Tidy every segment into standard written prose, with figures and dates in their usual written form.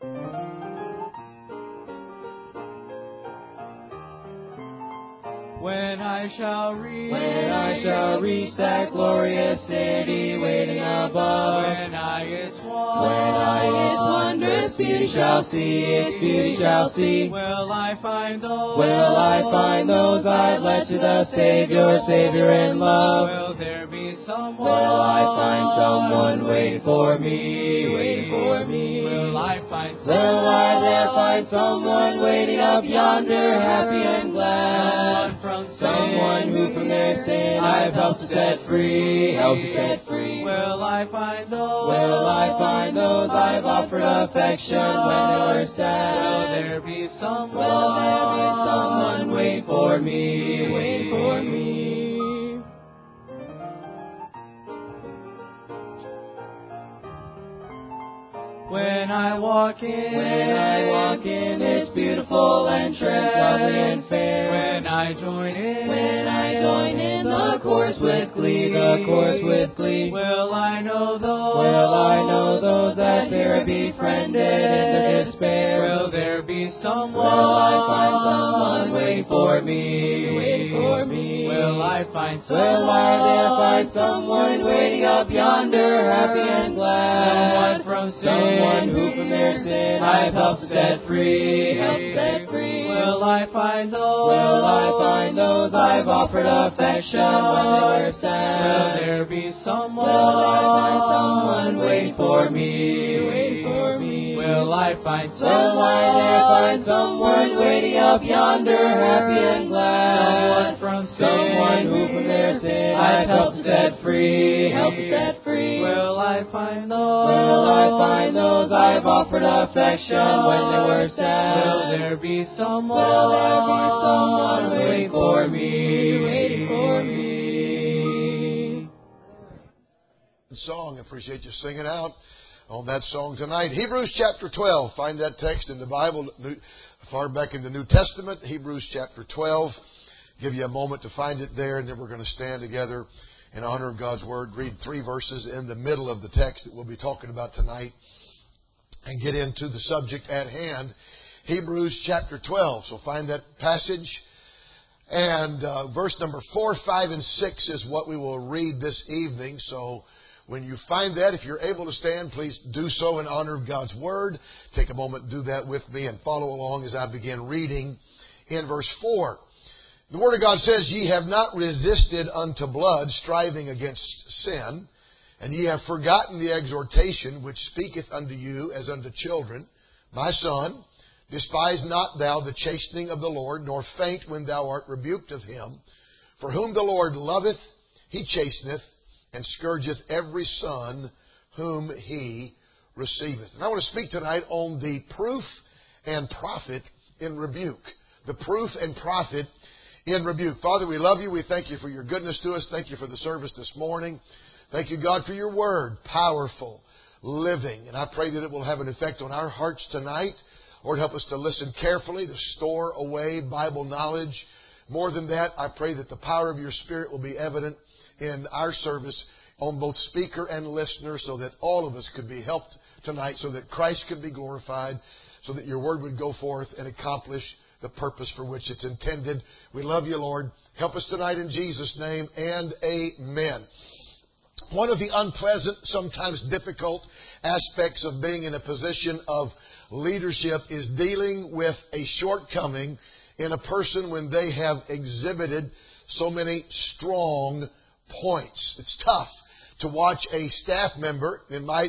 When I shall reach that glorious city waiting above, when I its wondrous beauty shall see, will I find those I've led to the Savior in love? Will there be someone? Will I find someone waiting for me? Will I there find someone waiting up yonder, happy and glad? Someone who from their sin I've helped to set free. Will I find those I've offered affection when they were sad? Will there be someone waiting for me? When I walk in its beautiful entrance, lovely and fair. When I join in the chorus with glee, Will I know those that here befriended in their despair? Will there be someone? Will I find someone waiting for me? Will I there find someone waiting up yonder, happy and glad? Someone who from their sin I've helped to set free. Will I find those I've offered affection when they were sad? Will there be someone? Will I find someone waiting for me? Will I there find someone waiting up yonder, happy and glad? Someone who from their sin I've helped to set free. Will I find those I've offered affection when they were sad? Will there be someone waiting for me? The song, I appreciate you singing out on that song tonight. Hebrews chapter 12. Find that text in the Bible, far back in the New Testament. Hebrews chapter 12. Give you a moment to find it there, and then we're going to stand together in honor of God's Word. Read 3 verses in the middle of the text that we'll be talking about tonight and get into the subject at hand. Hebrews chapter 12. So find that passage. And verse number 4, 5, and 6 is what we will read this evening. So when you find that, if you're able to stand, please do so in honor of God's Word. Take a moment and do that with me and follow along as I begin reading in verse 4. The Word of God says, Ye have not resisted unto blood, striving against sin, and ye have forgotten the exhortation which speaketh unto you as unto children. My son, despise not thou the chastening of the Lord, nor faint when thou art rebuked of him. For whom the Lord loveth, he chasteneth, and scourgeth every son whom he receiveth. And I want to speak tonight on the proof and profit in rebuke. The proof and profit in rebuke. Father, we love you. We thank you for your goodness to us. Thank you for the service this morning. Thank you, God, for your word, powerful, living. And I pray that it will have an effect on our hearts tonight. Lord, help us to listen carefully, to store away Bible knowledge. More than that, I pray that the power of your Spirit will be evident in our service on both speaker and listener, so that all of us could be helped tonight, so that Christ could be glorified, so that your word would go forth and accomplish the purpose for which it's intended. We love you, Lord. Help us tonight in Jesus' name, and amen. One of the unpleasant, sometimes difficult aspects of being in a position of leadership is dealing with a shortcoming in a person when they have exhibited so many strong points. It's tough to watch a staff member in my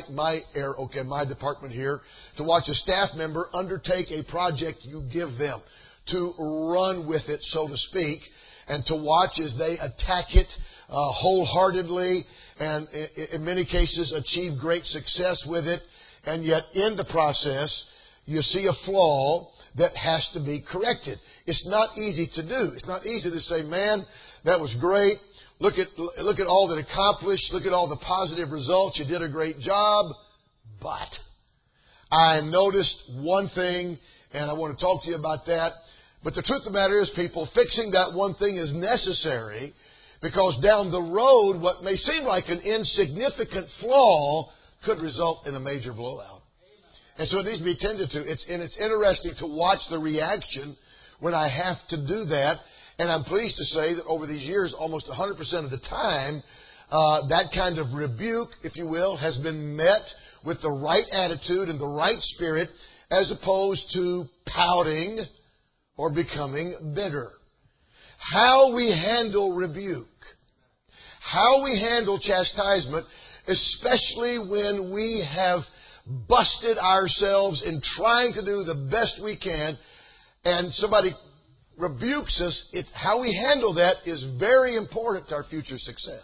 department here, to watch a staff member undertake a project you give them, to run with it, so to speak, and to watch as they attack it wholeheartedly and in many cases achieve great success with it. And yet in the process, you see a flaw that has to be corrected. It's not easy to do. It's not easy to say, man, that was great. Look at all that accomplished. Look at all the positive results. You did a great job. But I noticed one thing, and I want to talk to you about that. But the truth of the matter is, people, fixing that one thing is necessary, because down the road, what may seem like an insignificant flaw could result in a major blowout. And so it needs to be tended to. It's interesting to watch the reaction when I have to do that. And I'm pleased to say that over these years, almost 100% of the time, that kind of rebuke, if you will, has been met with the right attitude and the right spirit, as opposed to pouting or becoming bitter. How we handle rebuke, how we handle chastisement, especially when we have busted ourselves in trying to do the best we can, and somebody rebukes us, how we handle that is very important to our future success.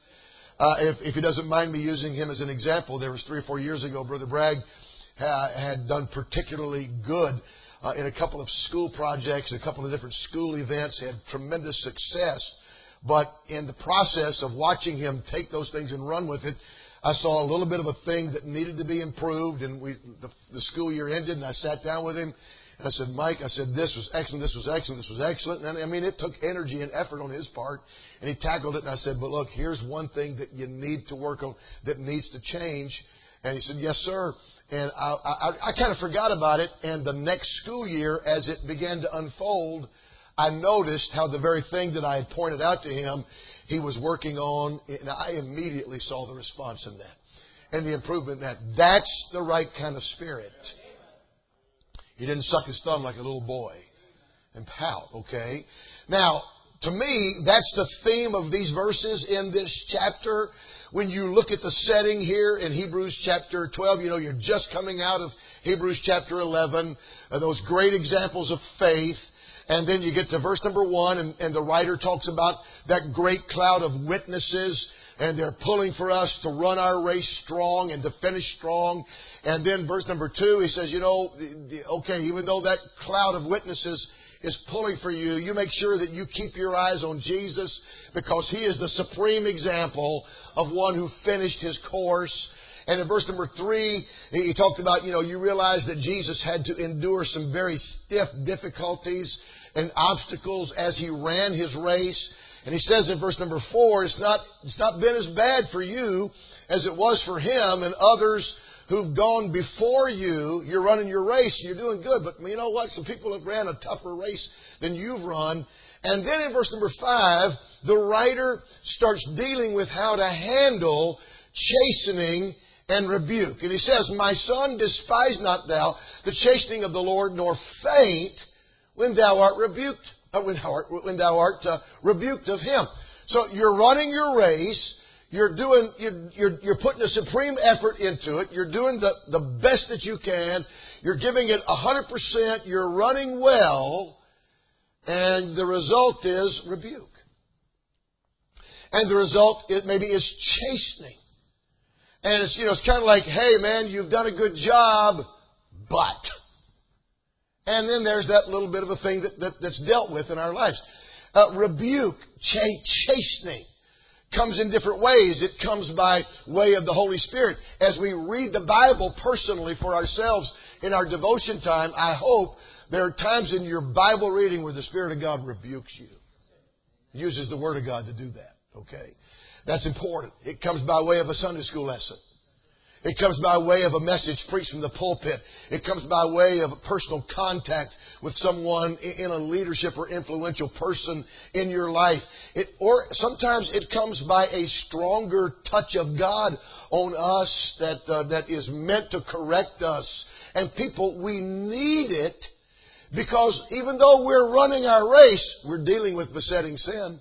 If he doesn't mind me using him as an example, there was 3 or 4 years ago, Brother Bragg had done particularly good in a couple of school projects, a couple of different school events, had tremendous success. But in the process of watching him take those things and run with it, I saw a little bit of a thing that needed to be improved, and the school year ended, and I sat down with him, and I said, Mike, I said, this was excellent, this was excellent, this was excellent. And I mean, it took energy and effort on his part, and he tackled it, and I said, but look, here's one thing that you need to work on, that needs to change. And he said, yes, sir. And I kind of forgot about it, and the next school year, as it began to unfold, I noticed how the very thing that I had pointed out to him, he was working on, and I immediately saw the response in that and the improvement in that. That's the right kind of spirit. He didn't suck his thumb like a little boy and pout, okay? Now, to me, that's the theme of these verses in this chapter. When you look at the setting here in Hebrews chapter 12, you know, you're just coming out of Hebrews chapter 11, those great examples of faith. And then you get to verse number 1, and the writer talks about that great cloud of witnesses, and they're pulling for us to run our race strong and to finish strong. And then verse number 2, he says, you know, okay, even though that cloud of witnesses is pulling for you, you make sure that you keep your eyes on Jesus, because He is the supreme example of one who finished His course. And in verse number 3, he talked about, you know, you realize that Jesus had to endure some very stiff difficulties and obstacles as He ran His race. And he says in verse number 4, it's not been as bad for you as it was for Him and others who've gone before you. You're running your race, you're doing good. But you know what? Some people have ran a tougher race than you've run. And then in verse number 5, the writer starts dealing with how to handle chastening and rebuke. And he says, my son, despise not thou the chastening of the Lord, nor faint when thou art rebuked. When thou art rebuked of Him. So you're running your race. You're putting a supreme effort into it. You're doing the best that you can. You're giving it 100%. You're running well, and the result is rebuke. And the result maybe is chastening. And it's kind of like, hey man, you've done a good job, but. And then there's that little bit of a thing that's dealt with in our lives. Rebuke, chastening, comes in different ways. It comes by way of the Holy Spirit. As we read the Bible personally for ourselves in our devotion time, I hope there are times in your Bible reading where the Spirit of God rebukes you. Uses the Word of God to do that. Okay? That's important. It comes by way of a Sunday school lesson. It comes by way of a message preached from the pulpit. It comes by way of a personal contact with someone in a leadership or influential person in your life. Or sometimes it comes by a stronger touch of God on us that is meant to correct us. And people, we need it, because even though we're running our race, we're dealing with besetting sin.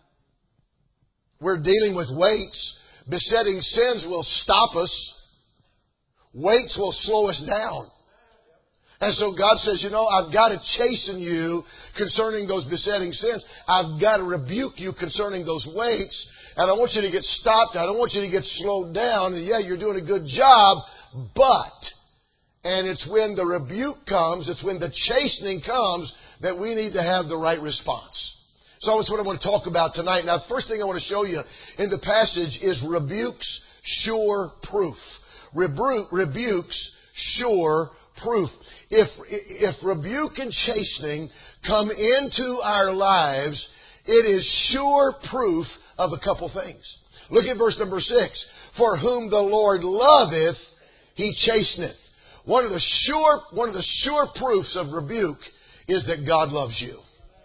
We're dealing with weights. Besetting sins will stop us. Weights will slow us down. And so God says, you know, I've got to chasten you concerning those besetting sins. I've got to rebuke you concerning those weights. And I want you to get stopped. I don't want you to get slowed down. And yeah, you're doing a good job, but. And it's when the rebuke comes, it's when the chastening comes, that we need to have the right response. So that's what I want to talk about tonight. Now, the first thing I want to show you in the passage is rebuke's sure proof. Rebuke's sure proof. If rebuke and chastening come into our lives, it is sure proof of a couple things. Look at verse number 6. For whom the Lord loveth, He chasteneth. One of the sure proofs of rebuke is that God loves you.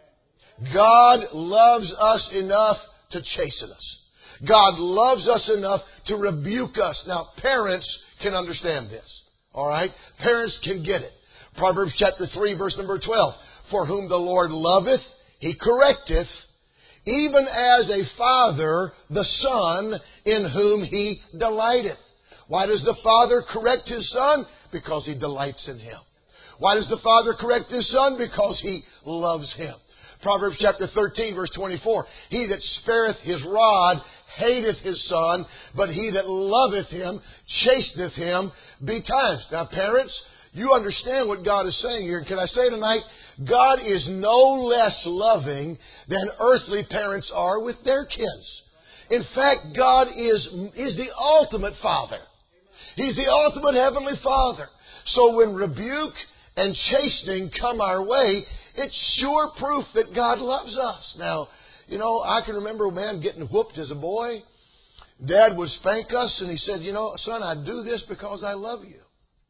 God loves us enough to chasten us. God loves us enough to rebuke us. Now, parents can understand this. All right? Parents can get it. Proverbs chapter 3, verse number 12. For whom the Lord loveth, He correcteth, even as a father the son in whom He delighteth. Why does the father correct his son? Because he delights in him. Why does the father correct his son? Because he loves him. Proverbs chapter 13, verse 24. He that spareth his rod hateth his son, but he that loveth him chasteneth him betimes. Now, parents, you understand what God is saying here. Can I say tonight, God is no less loving than earthly parents are with their kids. In fact, God is the ultimate Father. He's the ultimate Heavenly Father. So when rebuke and chastening come our way, it's sure proof that God loves us. Now, I can remember a man getting whooped as a boy. Dad would spank us, and he said, son, I do this because I love you.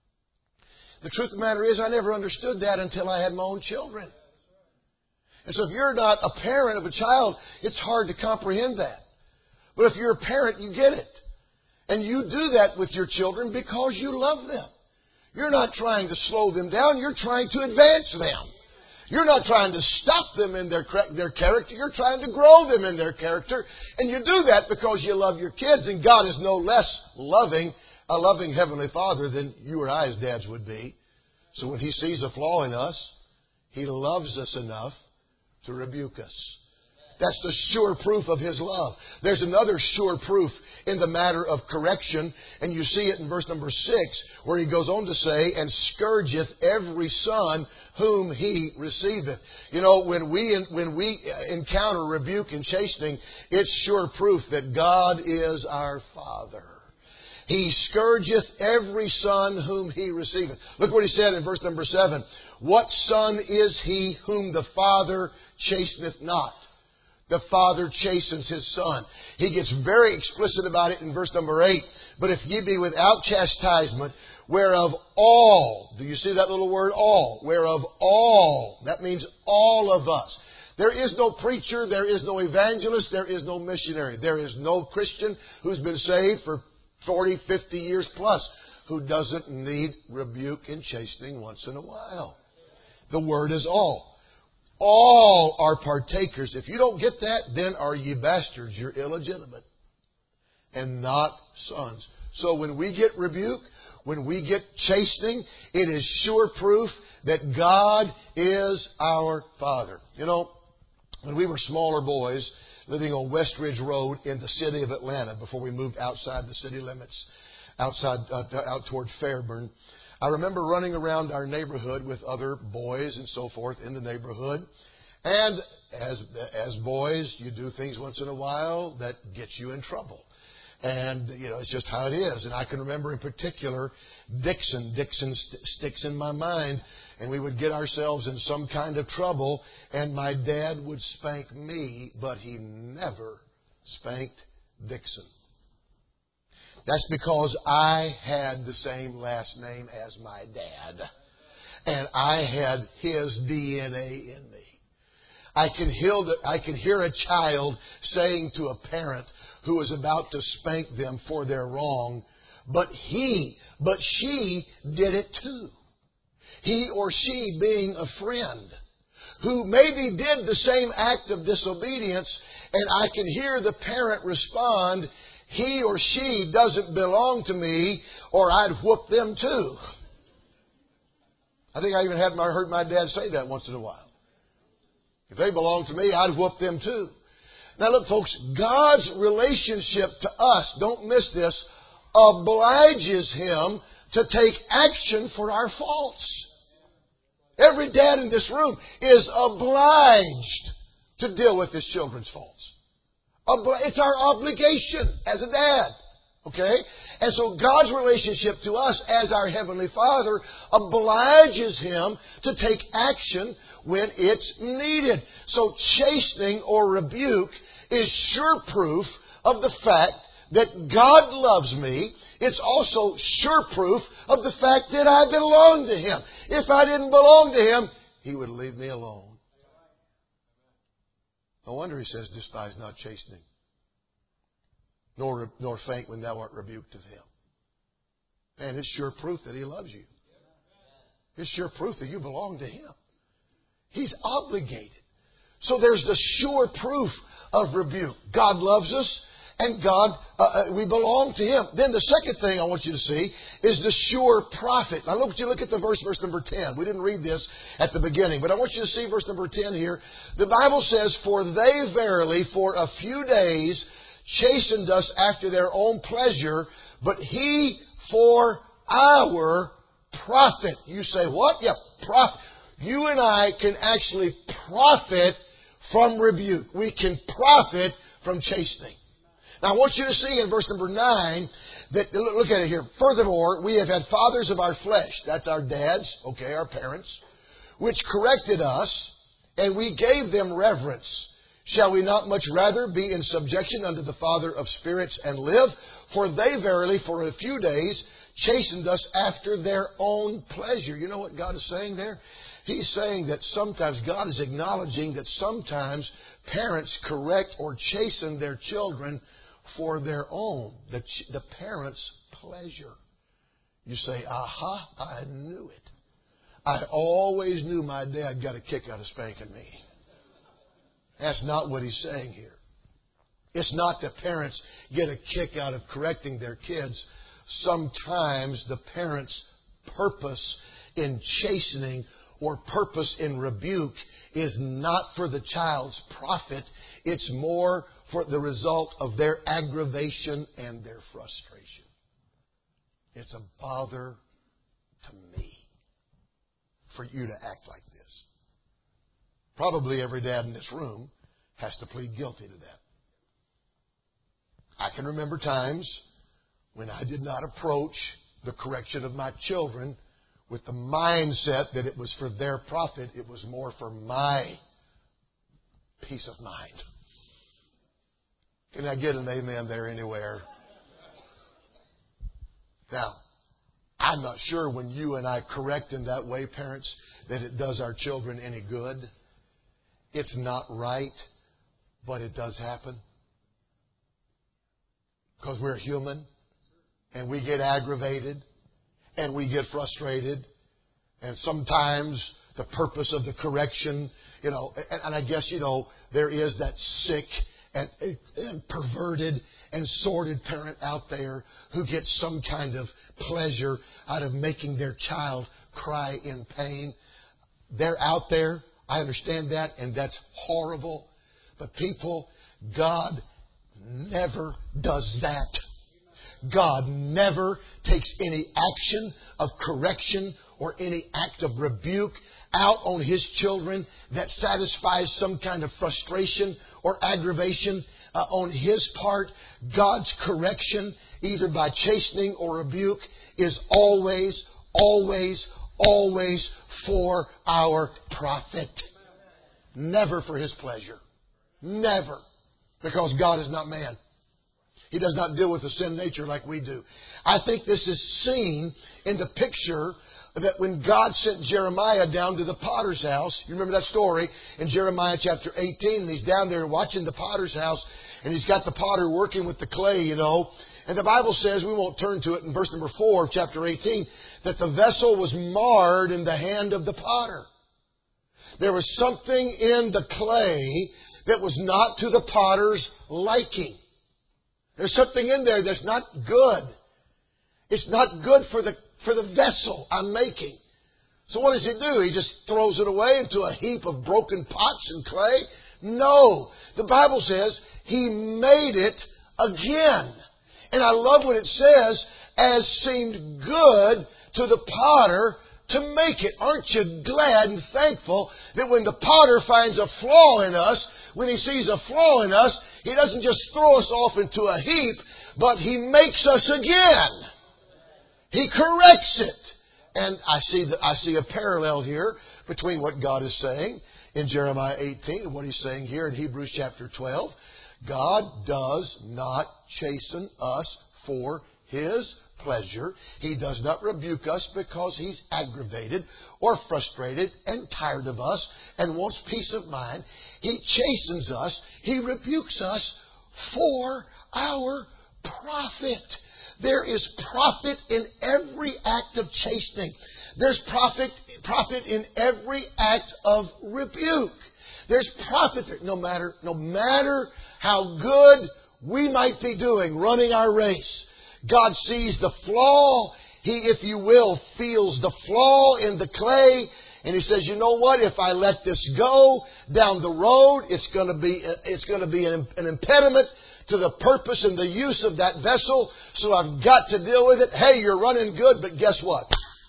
The truth of the matter is, I never understood that until I had my own children. And so if you're not a parent of a child, it's hard to comprehend that. But if you're a parent, you get it. And you do that with your children because you love them. You're not trying to slow them down. You're trying to advance them. You're not trying to stop them in their character. You're trying to grow them in their character. And you do that because you love your kids. And God is no less a loving Heavenly Father than you or I as dads would be. So when He sees a flaw in us, He loves us enough to rebuke us. That's the sure proof of His love. There's another sure proof in the matter of correction, and you see it in verse number 6, where He goes on to say, and scourgeth every son whom He receiveth. When we encounter rebuke and chastening, it's sure proof that God is our Father. He scourgeth every son whom He receiveth. Look what He said in verse number 7. What son is he whom the Father chasteneth not? The Father chastens His Son. He gets very explicit about it in verse number 8. But if ye be without chastisement, whereof all, do you see that little word all? Whereof all, that means all of us. There is no preacher, there is no evangelist, there is no missionary. There is no Christian who's been saved for 40, 50 years plus who doesn't need rebuke and chastening once in a while. The word is all. All are partakers. If you don't get that, then are ye bastards. You're illegitimate and not sons. So when we get rebuke, when we get chastening, it is sure proof that God is our Father. When we were smaller boys living on West Ridge Road in the city of Atlanta, before we moved outside the city limits, out toward Fairburn, I remember running around our neighborhood with other boys and so forth in the neighborhood. And as boys, you do things once in a while that get you in trouble. And, it's just how it is. And I can remember in particular Dixon. Dixon sticks in my mind. And we would get ourselves in some kind of trouble. And my dad would spank me, but he never spanked Dixon. That's because I had the same last name as my dad. And I had his DNA in me. I can hear a child saying to a parent who is about to spank them for their wrong, but she did it too. He or she being a friend who maybe did the same act of disobedience, and I can hear the parent respond, he or she doesn't belong to me, or I'd whoop them too. I think I even heard my dad say that once in a while. If they belong to me, I'd whoop them too. Now look, folks, God's relationship to us, don't miss this, obliges Him to take action for our faults. Every dad in this room is obliged to deal with his children's faults. It's our obligation as a dad. Okay? And so God's relationship to us as our Heavenly Father obliges Him to take action when it's needed. So chastening or rebuke is sure proof of the fact that God loves me, it's also sure proof of the fact that I belong to Him. If I didn't belong to Him, He would leave me alone. No wonder He says, despise not chastening, nor faint when thou art rebuked of Him. And it's sure proof that He loves you. It's sure proof that you belong to Him. He's obligated. So there's the sure proof of rebuke. God loves us, and we belong to Him. Then the second thing I want you to see is the sure profit. Now look at the verse number 10. We didn't read this at the beginning, but I want you to see verse number 10 here. The Bible says, for they verily for a few days chastened us after their own pleasure, but He for our profit. You say, what? Yeah, profit. You and I can actually profit from rebuke. We can profit from chastening. Now I want you to see in verse number 9 that, look at it here. Furthermore, we have had fathers of our flesh. That's our dads, okay, our parents, which corrected us, and we gave them reverence. Shall we not much rather be in subjection unto the Father of spirits and live? For they verily for a few days chastened us after their own pleasure. You know what God is saying there? He's saying that sometimes God is acknowledging that sometimes parents correct or chasten their children for their own, the parents' pleasure. You say, aha, I knew it. I always knew my dad got a kick out of spanking me. That's not what he's saying here. It's not that parents get a kick out of correcting their kids. Sometimes the parents' purpose in chastening or purpose in rebuke is not for the child's profit. It's more for the result of their aggravation and their frustration. It's a bother to me for you to act like this. Probably every dad in this room has to plead guilty to that. I can remember times when I did not approach the correction of my children with the mindset that it was for their profit. It was more for my peace of mind. Can I get an amen there anywhere? Now, I'm not sure when you and I correct in that way, parents, that it does our children any good. It's not right, but it does happen. Because we're human, and we get aggravated, and we get frustrated, and sometimes the purpose of the correction, and I guess, there is that sick and perverted and sordid parent out there who gets some kind of pleasure out of making their child cry in pain. They're out there. I understand that, and that's horrible. But people, God never does that. God never takes any action of correction or any act of rebuke out on His children that satisfies some kind of frustration or aggravation on His part. God's correction, either by chastening or rebuke, is always, always, always for our profit. Never for His pleasure. Never. Because God is not man. He does not deal with the sin nature like we do. I think this is seen in the picture that when God sent Jeremiah down to the potter's house. You remember that story in Jeremiah chapter 18. And he's down there watching the potter's house. And he's got the potter working with the clay, And the Bible says, we won't turn to it in verse number 4 of chapter 18, that the vessel was marred in the hand of the potter. There was something in the clay that was not to the potter's liking. There's something in there that's not good. It's not good for the vessel I'm making. So what does he do? He just throws it away into a heap of broken pots and clay? No. The Bible says he made it again. And I love what it says, as seemed good to the potter to make it. Aren't you glad and thankful that when the potter finds a flaw in us, when he sees a flaw in us, he doesn't just throw us off into a heap, but he makes us again. He corrects it. And I see a parallel here between what God is saying in Jeremiah 18 and what He's saying here in Hebrews chapter 12. God does not chasten us for His pleasure. He does not rebuke us because He's aggravated or frustrated and tired of us and wants peace of mind. He chastens us. He rebukes us for our profit. There is profit in every act of chastening. There's profit in every act of rebuke. There's profit there. No matter how good we might be doing, running our race, God sees the flaw. He, if you will, feels the flaw in the clay. And He says, you know what? If I let this go down the road, it's going to be an impediment to the purpose and the use of that vessel. So I've got to deal with it. Hey, you're running good, but guess what?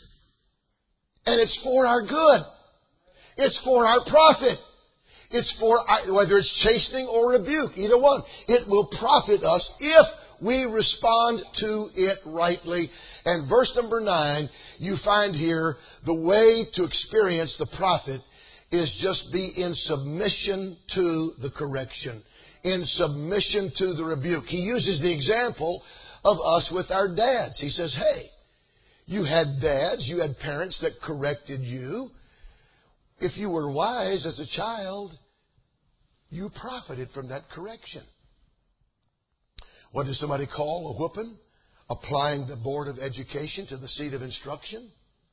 And it's for our good. It's for our profit. It's for whether it's chastening or rebuke, either one. It will profit us if we respond to it rightly. And verse number 9, you find here the way to experience the profit is just be in submission to the correction, in submission to the rebuke. He uses the example of us with our dads. He says, hey, you had dads, you had parents that corrected you. If you were wise as a child, you profited from that correction. What does somebody call a whooping? Applying the Board of Education to the seat of instruction.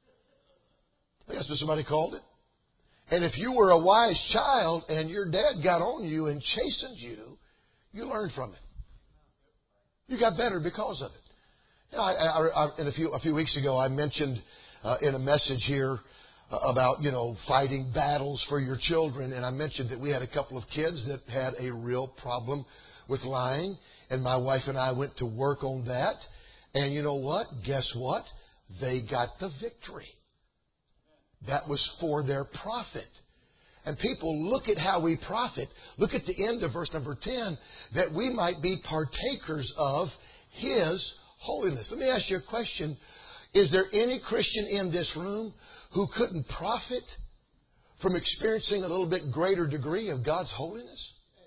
That's what somebody called it. And if you were a wise child and your dad got on you and chastened you, you learned from it. You got better because of it. You know, a few weeks ago, I mentioned in a message here about, fighting battles for your children. And I mentioned that we had a couple of kids that had a real problem with lying. And my wife and I went to work on that. And you know what? Guess what? They got the victory. That was for their profit. And people, look at how we profit. Look at the end of verse number 10, that we might be partakers of His holiness. Let me ask you a question. Is there any Christian in this room who couldn't profit from experiencing a little bit greater degree of God's holiness?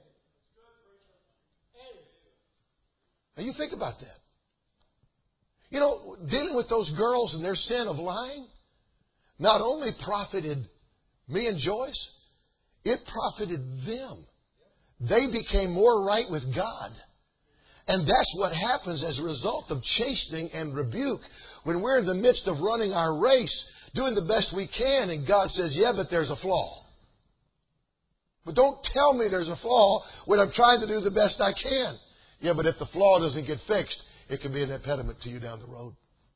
Now you think about that. Dealing with those girls and their sin of lying not only profited me and Joyce, it profited them. They became more right with God. And that's what happens as a result of chastening and rebuke. When we're in the midst of running our race, doing the best we can, and God says, yeah, but there's a flaw. But don't tell me there's a flaw when I'm trying to do the best I can. Yeah, but if the flaw doesn't get fixed, it can be an impediment to you down the road.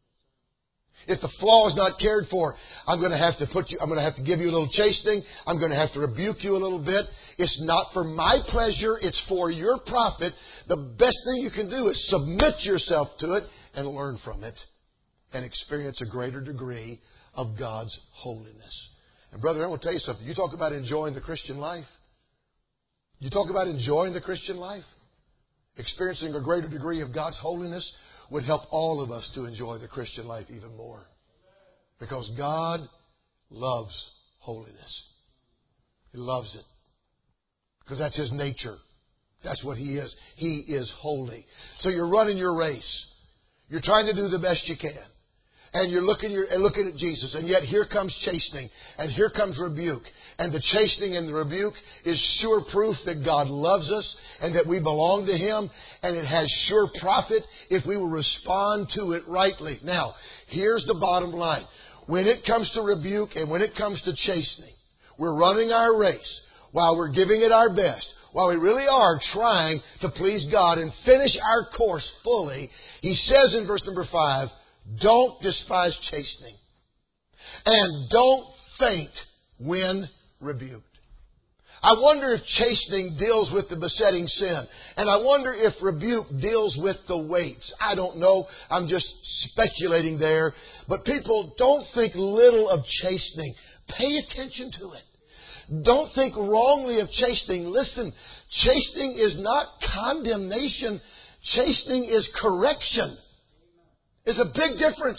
If the flaw is not cared for, I'm going to have to give you a little chastening. I'm going to have to rebuke you a little bit. It's not for my pleasure. It's for your profit. The best thing you can do is submit yourself to it and learn from it and experience a greater degree of God's holiness. And brother, I want to tell you something. You talk about enjoying the Christian life. You talk about enjoying the Christian life. Experiencing a greater degree of God's holiness would help all of us to enjoy the Christian life even more. Because God loves holiness. He loves it. Because that's His nature. That's what He is. He is holy. So you're running your race. You're trying to do the best you can. And you're looking at Jesus. And yet here comes chastening. And here comes rebuke. And the chastening and the rebuke is sure proof that God loves us and that we belong to Him. And it has sure profit if we will respond to it rightly. Now, here's the bottom line. When it comes to rebuke and when it comes to chastening, we're running our race while we're giving it our best. While we really are trying to please God and finish our course fully, He says in verse number 5, don't despise chastening. And don't faint when rebuked. I wonder if chastening deals with the besetting sin. And I wonder if rebuke deals with the weights. I don't know. I'm just speculating there. But people, don't think little of chastening. Pay attention to it. Don't think wrongly of chastening. Listen, chastening is not condemnation. Chastening is correction. There's a big difference.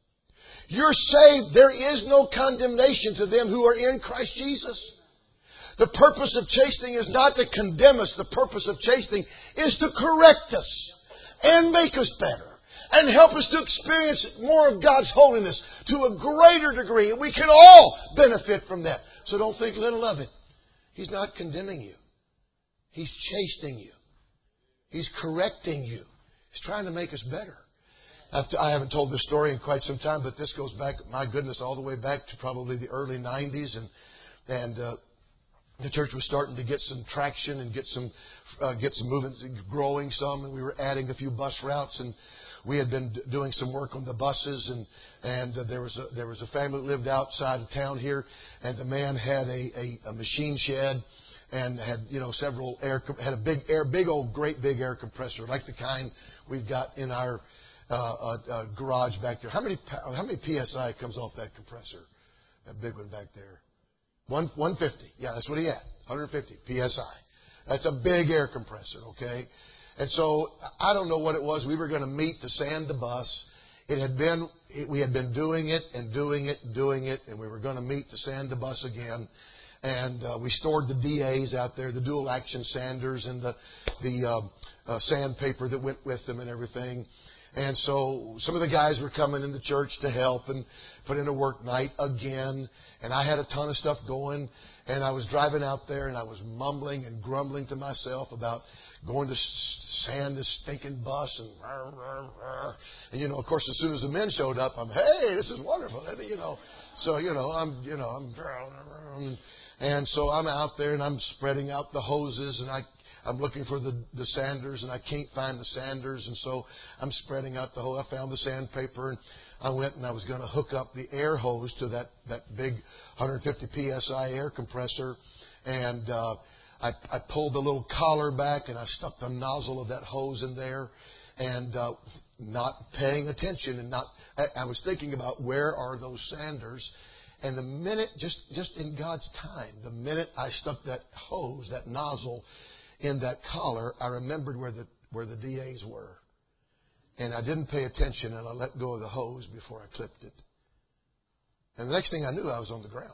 You're saved. There is no condemnation to them who are in Christ Jesus. The purpose of chastening is not to condemn us. The purpose of chastening is to correct us and make us better and help us to experience more of God's holiness to a greater degree. And we can all benefit from that. So don't think little of it. He's not condemning you. He's chastening you. He's correcting you. He's trying to make us better. I haven't told this story in quite some time, but this goes back, my goodness, all the way back to probably the early 90s. And the church was starting to get some traction and get some movement, growing some. And we were adding a few bus routes. And we had been doing some work on the buses. And there was a family that lived outside of town here. And the man had a machine shed. And had several had a big old great big air compressor like the kind we've got in our garage back there. How many psi comes off that compressor? That big one back there. 150. Yeah, that's what he had. 150 psi. That's a big air compressor. Okay, and so I don't know what it was. We were going to meet to sand the bus. We had been doing it, and we were going to meet to sand the bus again. And we stored the DAs out there, the dual action sanders, and the sandpaper that went with them and everything. And so some of the guys were coming into church to help and put in a work night again. And I had a ton of stuff going. And I was driving out there and I was mumbling and grumbling to myself about going to sand this stinking bus. And of course, as soon as the men showed up, hey, this is wonderful. So, and so I'm out there and I'm spreading out the hoses and I'm looking for the sanders and I can't find the sanders. And so I'm spreading out the hose. I found the sandpaper and I went and I was going to hook up the air hose to that big 150 psi air compressor. And I pulled the little collar back and I stuck the nozzle of that hose in there and not paying attention. And I was thinking about where are those sanders. And the minute, just in God's time, the minute I stuck that hose, that nozzle in that collar, I remembered where the DAs were. And I didn't pay attention and I let go of the hose before I clipped it. And the next thing I knew, I was on the ground.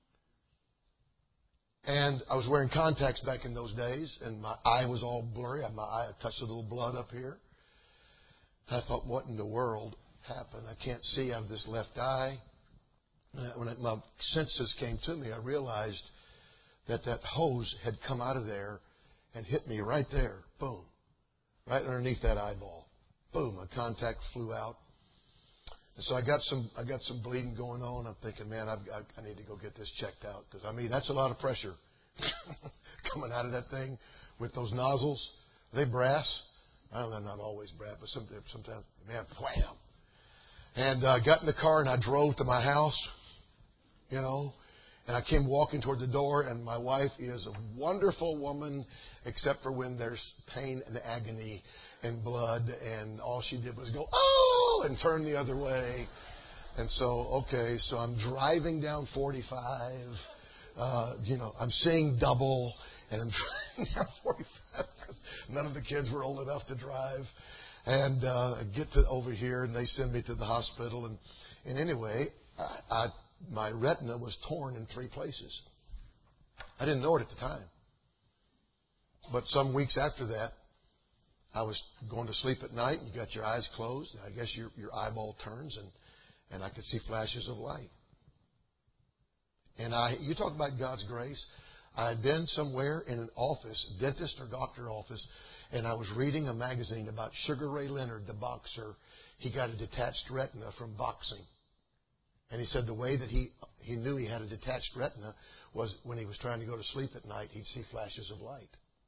And I was wearing contacts back in those days and my eye was all blurry. My eye touched a little blood up here. I thought, what in the world happened? I can't see out of this left eye. When my senses came to me, I realized that hose had come out of there and hit me right there. Boom. Right underneath that eyeball. Boom. A contact flew out. And so I got some bleeding going on. I'm thinking, man, I need to go get this checked out. Because, that's a lot of pressure coming out of that thing with those nozzles. Are they brass? I don't know, not always brass, but sometimes, man, wham. And I got in the car and I drove to my house. And I came walking toward the door, and my wife is a wonderful woman, except for when there's pain and agony and blood, and all she did was go, oh, and turn the other way. And so, so I'm driving down 45. I'm seeing double, and I'm driving down 45 because none of the kids were old enough to drive. And I get over here, and they send me to the hospital. And anyway, my retina was torn in 3 places. I didn't know it at the time. But some weeks after that, I was going to sleep at night, and you got your eyes closed. And I guess your eyeball turns, and I could see flashes of light. And you talk about God's grace. I had been somewhere in an office, dentist or doctor office, and I was reading a magazine about Sugar Ray Leonard, the boxer. He got a detached retina from boxing. And he said the way that he knew he had a detached retina was when he was trying to go to sleep at night, he'd see flashes of light.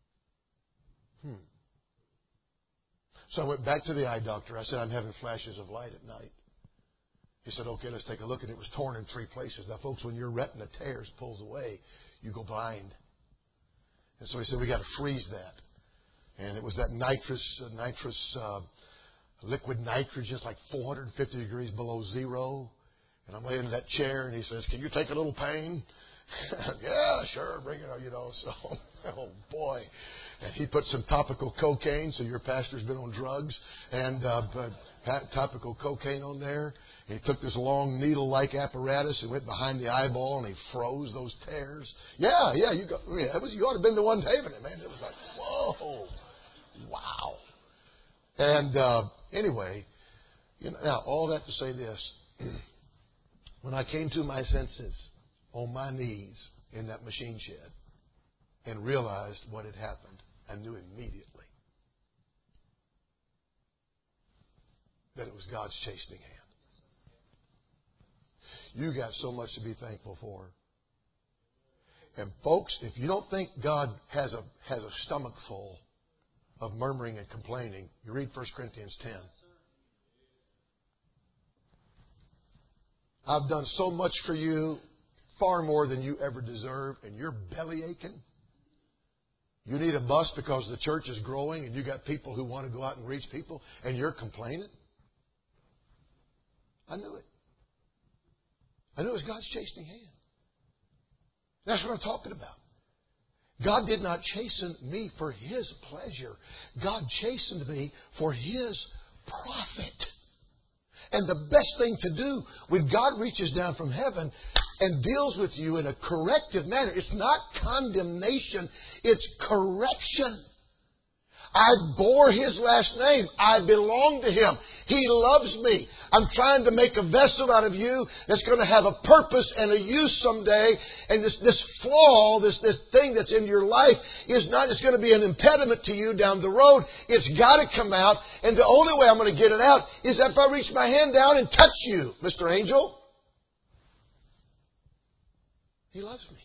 So I went back to the eye doctor. I said, I'm having flashes of light at night. He said, okay, let's take a look. And it was torn in 3 places. Now, folks, when your retina tears, pulls away, you go blind. And so he said, we got to freeze that. And it was that liquid nitrogen, it's like 450 degrees below zero. And I'm laying in that chair, and he says, can you take a little pain? Yeah, sure, bring it on, So Oh, boy. And he put some topical cocaine, so your pastor's been on drugs, and topical cocaine on there. And he took this long needle-like apparatus and went behind the eyeball, and he froze those tears. You ought to have been the one having it, man. It was like, whoa, wow. And anyway, now all that to say this: when I came to my senses on my knees in that machine shed and realized what had happened, I knew immediately that it was God's chastening hand. You got so much to be thankful for. And folks, if you don't think God has a stomach full of murmuring and complaining, you read 1 Corinthians 10. I've done so much for you, far more than you ever deserve, and you're belly aching. You need a bus because the church is growing and you got people who want to go out and reach people, and you're complaining. I knew it. I knew it was God's chastening hand. That's what I'm talking about. God did not chasten me for His pleasure. God chastened me for His profit. And the best thing to do when God reaches down from heaven and deals with you in a corrective manner, it's not condemnation, it's correction. I bore His last name. I belong to Him. He loves me. I'm trying to make a vessel out of you that's going to have a purpose and a use someday. And this flaw, this thing that's in your life is not just going to be an impediment to you down the road. It's got to come out. And the only way I'm going to get it out is if I reach my hand down and touch you, Mr. Angel. He loves me.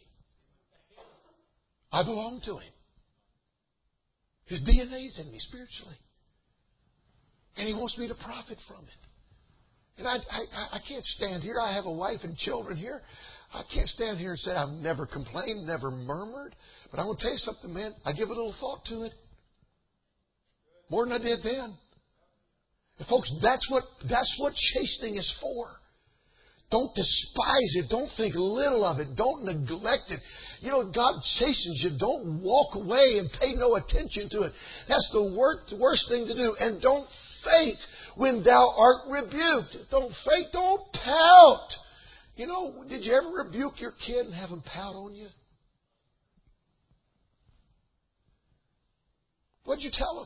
I belong to Him. His DNA is in me spiritually. And He wants me to profit from it. And I can't stand here. I have a wife and children here. I can't stand here and say I've never complained, never murmured. But I'm going to tell you something, man. I give a little thought to it. More than I did then. And folks, that's what chastening is for. Don't despise it. Don't think little of it. Don't neglect it. You know, God chastens you. Don't walk away and pay no attention to it. That's the worst thing to do. And don't faint when thou art rebuked. Don't faint. Don't pout. You know, did you ever rebuke your kid and have him pout on you? What'd you tell him?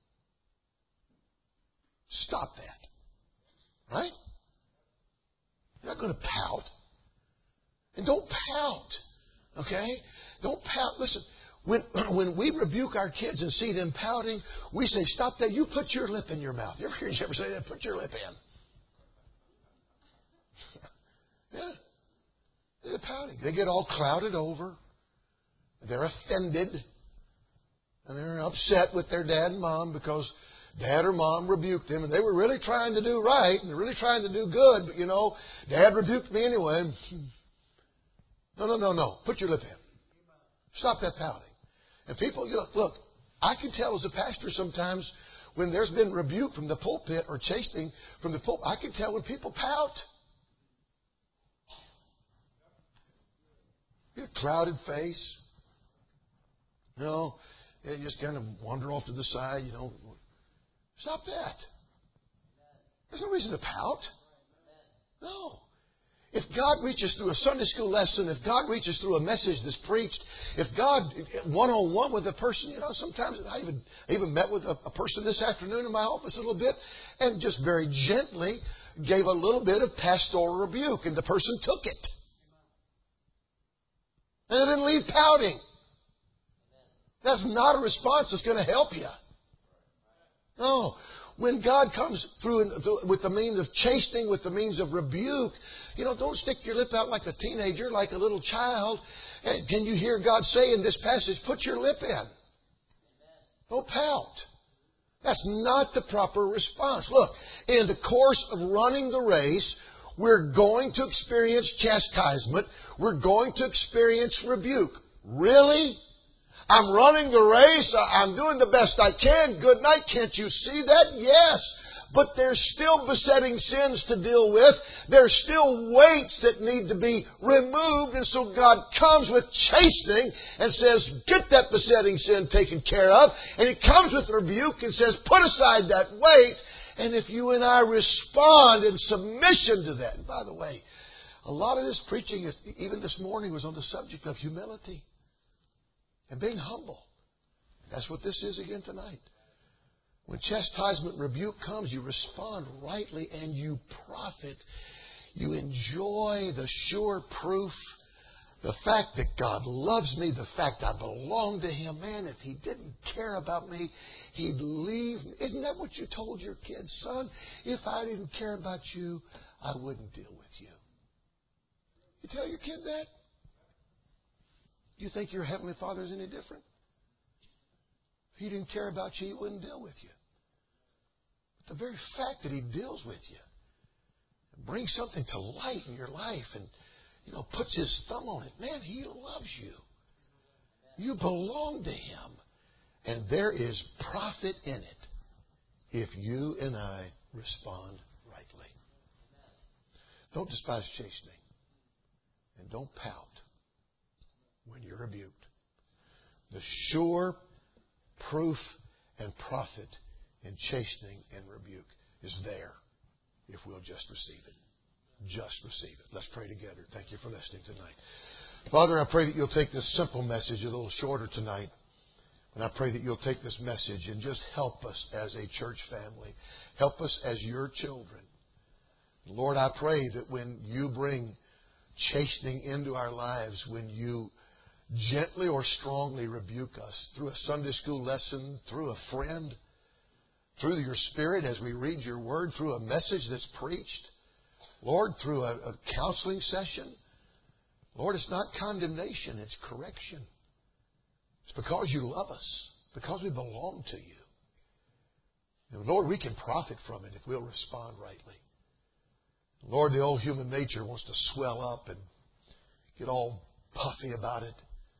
Stop that. Right? You're not going to pout. And don't pout. Okay? Don't pout. Listen, when we rebuke our kids and see them pouting, we say, stop that. You put your lip in your mouth. You ever say that? Put your lip in. Yeah. They're pouting. They get all clouded over. They're offended. And they're upset with their dad and mom because Dad or Mom rebuked them, and they were really trying to do right, and they're really trying to do good, but, you know, Dad rebuked me anyway. No. Put your lip in. Stop that pouting. And people, look, I can tell as a pastor sometimes when there's been rebuke from the pulpit or chastening from the pulpit, I can tell when people pout. You a clouded face. You know, they just kind of wander off to the side, you know. Stop that. There's no reason to pout. No. If God reaches through a Sunday school lesson, if God reaches through a message that's preached, if God one-on-one with a person, you know, sometimes I even met with a person this afternoon in my office a little bit and just very gently gave a little bit of pastoral rebuke, and the person took it. And they didn't leave pouting. That's not a response that's going to help you. No. When God comes through with the means of chastening, with the means of rebuke, you know, don't stick your lip out like a teenager, like a little child. And can you hear God say in this passage, put your lip in? Don't pout. That's not the proper response. Look, in the course of running the race, we're going to experience chastisement. We're going to experience rebuke. Really? I'm running the race. I'm doing the best I can. Good night. Can't you see that? Yes. but there's still besetting sins to deal with. There's still weights that need to be removed. And so God comes with chastening and says, get that besetting sin taken care of. And He comes with rebuke and says, put aside that weight. And if you and I respond in submission to that, and by the way, a lot of this preaching, even this morning, was on the subject of humility and being humble. That's what this is again tonight. When chastisement, rebuke comes, you respond rightly and you profit. You enjoy the sure proof, the fact that God loves me, the fact I belong to Him. Man, if He didn't care about me, He'd leave me. Isn't that what you told your kids? Son, if I didn't care about you, I wouldn't deal with you. You tell your kid that? You think your Heavenly Father is any different? If He didn't care about you, He wouldn't deal with you. But the very fact that He deals with you and brings something to light in your life and, puts His thumb on it. Man, He loves you. You belong to Him. And there is profit in it if you and I respond rightly. Don't despise chastening. And don't pout when you're rebuked. The sure proof and profit in chastening and rebuke is there if we'll just receive it. Just receive it. Let's pray together. Thank you for listening tonight. Father, I pray that you'll take this simple message a little shorter tonight. And I pray that you'll take this message and just help us as a church family. Help us as your children. Lord, I pray that when you bring chastening into our lives, when you gently or strongly rebuke us through a Sunday school lesson, through a friend, through your Spirit as we read your word, through a message that's preached, Lord, through a counseling session, Lord, it's not condemnation, it's correction. It's because you love us, because we belong to you. And Lord, we can profit from it if we'll respond rightly. Lord, the old human nature wants to swell up and get all puffy about it,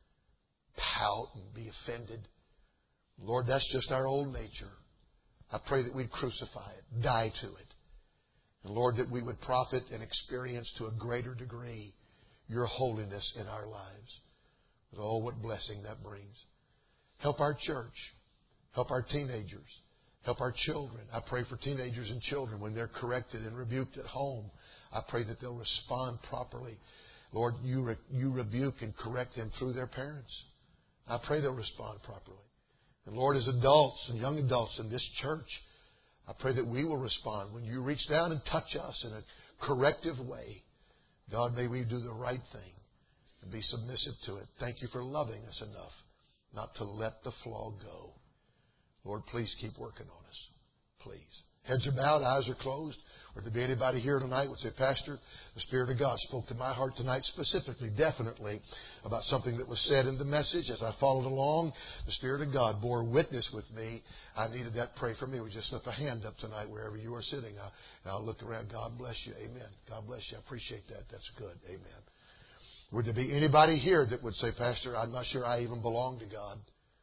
pout and be offended. Lord, that's just our old nature. I pray that we'd crucify it, die to it. And Lord, that we would profit and experience to a greater degree your holiness in our lives. But oh, what blessing that brings. Help our church. Help our teenagers. Help our children. I pray for teenagers and children when they're corrected and rebuked at home. I pray that they'll respond properly. Lord, you rebuke and correct them through their parents. I pray they'll respond properly. And Lord, as adults and young adults in this church, I pray that we will respond when you reach down and touch us in a corrective way. God, may we do the right thing and be submissive to it. Thank you for loving us enough not to let the flaw go. Lord, please keep working on us. Please. Heads are bowed, eyes are closed. Or there be anybody here tonight would say, Pastor, the Spirit of God spoke to my heart tonight specifically, definitely, about something that was said in the message. As I followed along, the Spirit of God bore witness with me. I needed that. Pray for me. We just slip a hand up tonight wherever you are sitting. I'll look around. God bless you. Amen. God bless you. I appreciate that. That's good. Amen. Would there be anybody here that would say, Pastor, I'm not sure I even belong to God.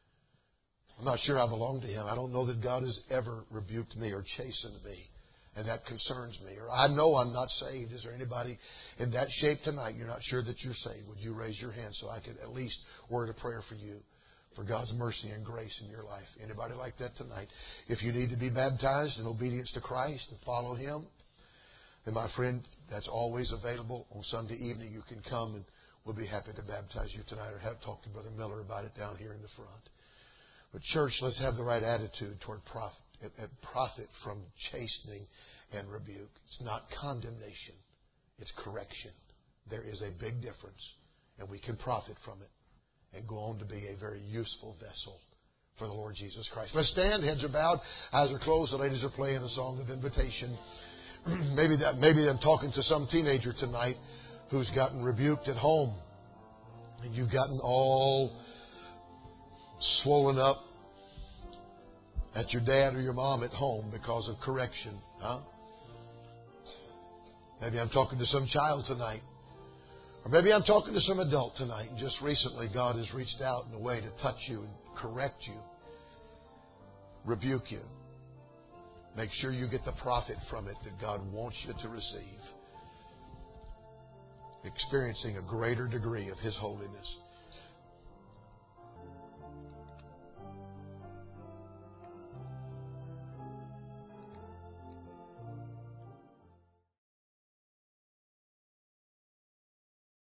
I'm not sure I belong to Him. I don't know that God has ever rebuked me or chastened me. And that concerns me. Or I know I'm not saved. Is there anybody in that shape tonight? You're not sure that you're saved. Would you raise your hand so I could at least word a prayer for you, for God's mercy and grace in your life? Anybody like that tonight? If you need to be baptized in obedience to Christ and follow Him, then my friend, that's always available. On Sunday evening you can come and we'll be happy to baptize you tonight, or have talked to Brother Miller about it down here in the front. But church, let's have the right attitude toward profit and profit from chastening and rebuke. It's not condemnation. It's correction. There is a big difference, and we can profit from it and go on to be a very useful vessel for the Lord Jesus Christ. Let's stand. Heads are bowed. Eyes are closed. The ladies are playing a song of invitation. Maybe I'm talking to some teenager tonight who's gotten rebuked at home, and you've gotten all swollen up at your dad or your mom at home because of correction. Maybe I'm talking to some child tonight. Or maybe I'm talking to some adult tonight. And just recently God has reached out in a way to touch you and correct you, rebuke you. Make sure you get the profit from it that God wants you to receive. Experiencing a greater degree of His holiness.